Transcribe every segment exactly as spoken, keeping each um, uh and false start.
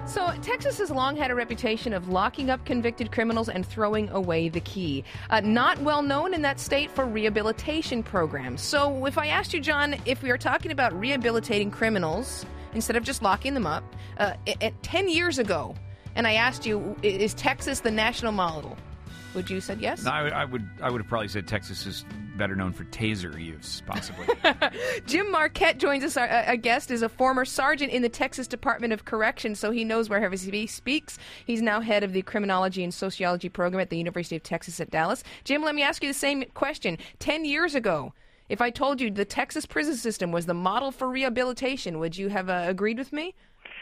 So, Texas has long had a reputation of locking up convicted criminals and throwing away the key. Uh, not well known in that state for rehabilitation programs. So, if I asked you, John, if we are talking about rehabilitating criminals instead of just locking them up, uh, at ten years ago, and I asked you, is Texas the national model? Would you have said yes? No, I, I would. I would have probably said Texas is better known for taser use, possibly. Jim Marquette joins us. Our, a guest is a former sergeant in the Texas Department of Corrections, so he knows wherever he speaks. He's now head of the Criminology and Sociology program at the University of Texas at Dallas. Jim, let me ask you the same question. Ten years ago, if I told you the Texas prison system was the model for rehabilitation, would you have uh, agreed with me?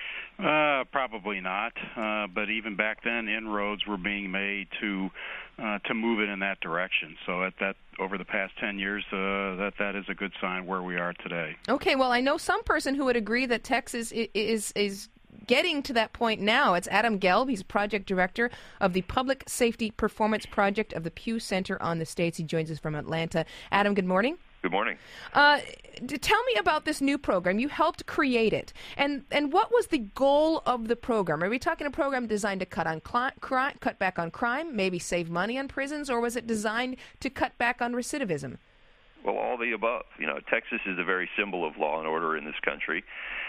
Uh, probably not. Uh, but even back then, inroads were being made to uh, to move it in that direction. So at that, over the past ten years, uh, that that is a good sign where we are today. Okay. Well, I know some person who would agree that Texas is is getting to that point now. It's Adam Gelb. He's project director of the Public Safety Performance Project of the Pew Center on the States. He joins us from Atlanta. Adam, good morning. Good morning. Uh, tell me about this new program. You helped create it. And and what was the goal of the program? Are we talking a program designed to cut on cli- crime, cut back on crime, maybe save money on prisons, or was it designed to cut back on recidivism? Well, all the above. You know, Texas is a very symbol of law and order in this country,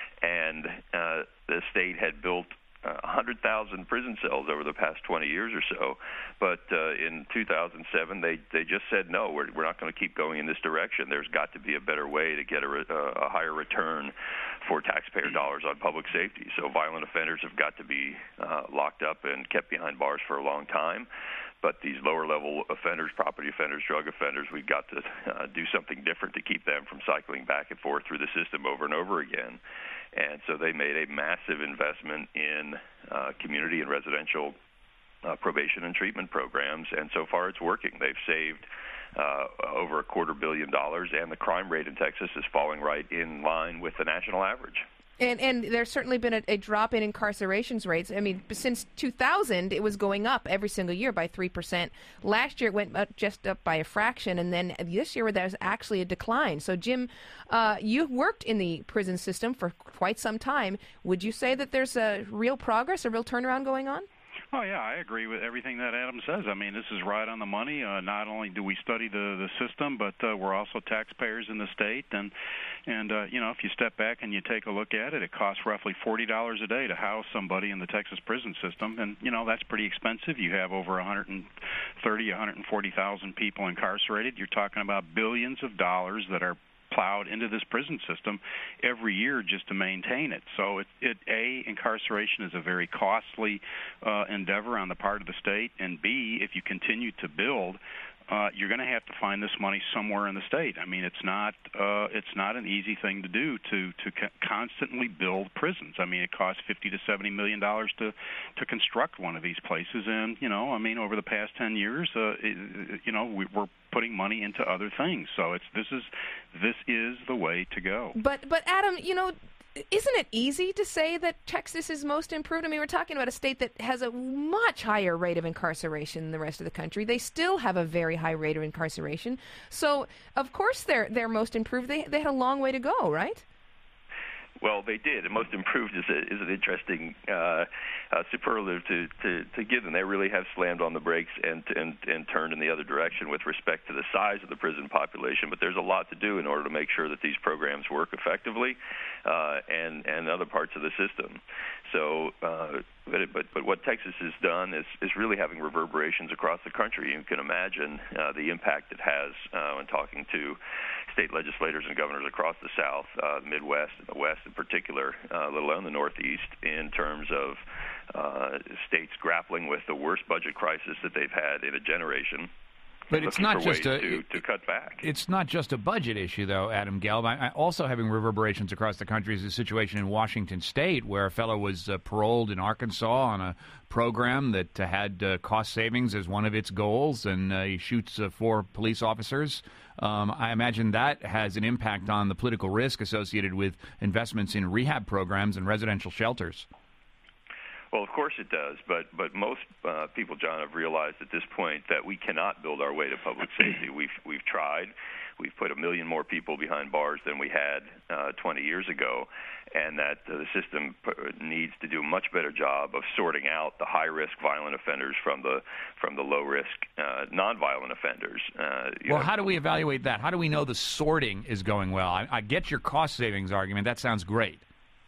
and uh, the state had built Uh, one hundred thousand prison cells over the past twenty years or so. But uh, in two thousand seven, they, they just said, no, we're, we're not going to keep going in this direction. There's got to be a better way to get a, re- uh, a higher return for taxpayer dollars on public safety. So violent offenders have got to be uh, locked up and kept behind bars for a long time. But these lower-level offenders, property offenders, drug offenders, we've got to uh, do something different to keep them from cycling back and forth through the system over and over again. And so they made a massive investment in uh, community and residential uh, probation and treatment programs, and so far it's working. They've saved uh, over a quarter billion dollars, and the crime rate in Texas is falling right in line with the national average. And and there's certainly been a, a drop in incarcerations rates. I mean, since two thousand, it was going up every single year by three percent. Last year, it went up just up by a fraction. And then this year, there's actually a decline. So, Jim, uh, you've worked in the prison system for quite some time. Would you say that there's a real progress, a real turnaround going on? Oh, yeah, I agree with everything that Adam says. I mean, this is right on the money. Uh, not only do we study the, the system, but uh, we're also taxpayers in the state. And, and uh, you know, if you step back and you take a look at it, it costs roughly forty dollars a day to house somebody in the Texas prison system. And, you know, that's pretty expensive. You have over one hundred thirty, one hundred forty thousand people incarcerated. You're talking about billions of dollars that are plowed into this prison system every year just to maintain it. So, it, it A, incarceration is a very costly uh, endeavor on the part of the state, and B, if you continue to build, uh, you're going to have to find this money somewhere in the state. I mean, it's not uh, it's not an easy thing to do to to co- constantly build prisons. I mean, it costs fifty to seventy million dollars to to construct one of these places, and you know, I mean, over the past ten years, uh, it, you know, we, we're putting money into other things. So it's this is this is the way to go. But but Adam, you know, isn't it easy to say that Texas is most improved? I mean, we're talking about a state that has a much higher rate of incarceration than the rest of the country. They still have a very high rate of incarceration. So, of course, they're they're most improved. They they had a long way to go, right? Well, they did. And most improved is, a, is an interesting uh, uh, superlative to, to, to give them. They really have slammed on the brakes and, and, and turned in the other direction with respect to the size of the prison population. But there's a lot to do in order to make sure that these programs work effectively uh, and, and other parts of the system. So, uh, but, it, but but what Texas has done is, is really having reverberations across the country. You can imagine uh, the impact it has uh, when talking to state legislators and governors across the South, uh, the Midwest, and the West in particular, uh, let alone the Northeast, in terms of uh, states grappling with the worst budget crisis that they've had in a generation. But it's not just a to, to cut back. It's not just a budget issue, though, Adam Gelb. I, I also having reverberations across the country is a situation in Washington State where a fellow was uh, paroled in Arkansas on a program that uh, had uh, cost savings as one of its goals, and uh, he shoots uh, four police officers. Um, I imagine that has an impact on the political risk associated with investments in rehab programs and residential shelters. Well, of course it does, but but most uh, people, John, have realized at this point that we cannot build our way to public safety. We've we've tried. we've put a million more people behind bars than we had uh, twenty years ago, and that uh, the system p- needs to do a much better job of sorting out the high-risk violent offenders from the from the low-risk uh, non-violent offenders. Uh, well, know, how do we evaluate that? How do we know the sorting is going well? I, I get your cost savings argument. That sounds great.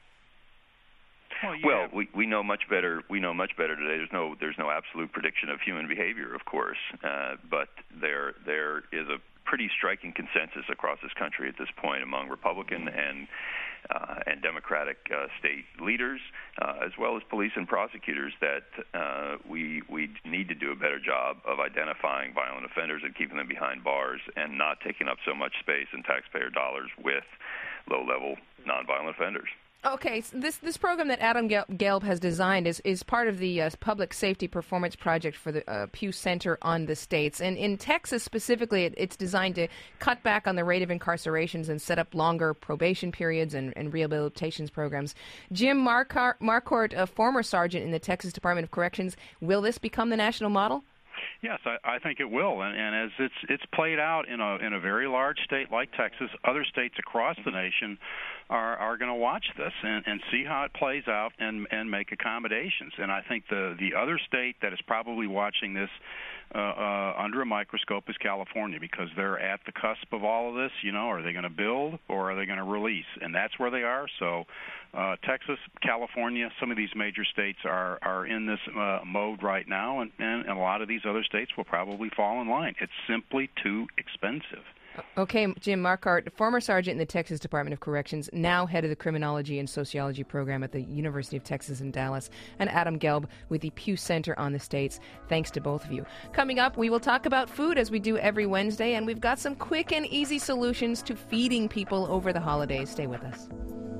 Well, yeah. well, we we know much better. We know much better today. There's no there's no absolute prediction of human behavior, of course, uh, but there there is a pretty striking consensus across this country at this point among Republican and uh, and Democratic uh, state leaders, uh, as well as police and prosecutors, that uh, we we need to do a better job of identifying violent offenders and keeping them behind bars, and not taking up so much space and taxpayer dollars with low-level nonviolent offenders. Okay, so this this program that Adam Gelb has designed is, is part of the uh, Public Safety Performance Project for the uh, Pew Center on the States. And in Texas specifically, it, it's designed to cut back on the rate of incarcerations and set up longer probation periods and, and rehabilitations programs. Jim Marquardt, Marquardt, a former sergeant in the Texas Department of Corrections, will this become the national model? Yes, I, I think it will, and, and as it's it's played out in a in a very large state like Texas, other states across the nation are are going to watch this and, and see how it plays out and and make accommodations. And I think the the other state that is probably watching this uh, uh, under a microscope is California, because they're at the cusp of all of this. You know, are they going to build or are they going to release? And that's where they are. So uh, Texas, California, some of these major states are are in this uh, mode right now, and, and a lot of these other states will probably fall in line. It's simply too expensive. Okay, Jim Marquardt, former sergeant in the Texas Department of Corrections, now head of the Criminology and Sociology program at the University of Texas in Dallas, and Adam Gelb with the Pew Center on the States. Thanks to both of you. Coming up, we will talk about food as we do every Wednesday, and we've got some quick and easy solutions to feeding people over the holidays. Stay with us.